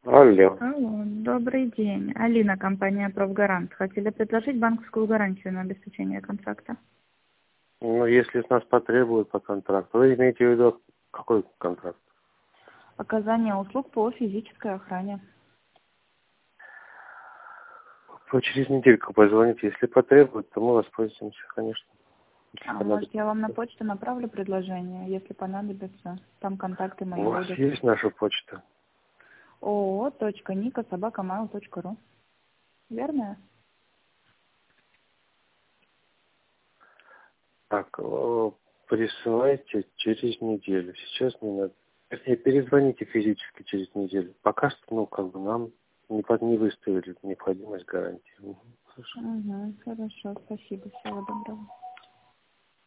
Алло. Алло, добрый день. Алина, компания «Профгарант». Хотели предложить банковскую гарантию на обеспечение контракта. Ну, если с нас потребуют по контракту. Вы имеете в виду какой контракт? Оказание услуг по физической охране. Через недельку позвоните. Если потребуют, то мы воспользуемся, конечно. Если Может, понадобится. я вам на почту направлю предложение, если понадобится. Там контакты мои У вас будут. есть наша почта? oo.nika@mail.ru. Верно? Так, присылайте через неделю. Сейчас не надо. Вернее, перезвоните физически через неделю. Пока что, нам не выставили необходимость гарантии. Хорошо. Угу, хорошо, спасибо. Всего доброго.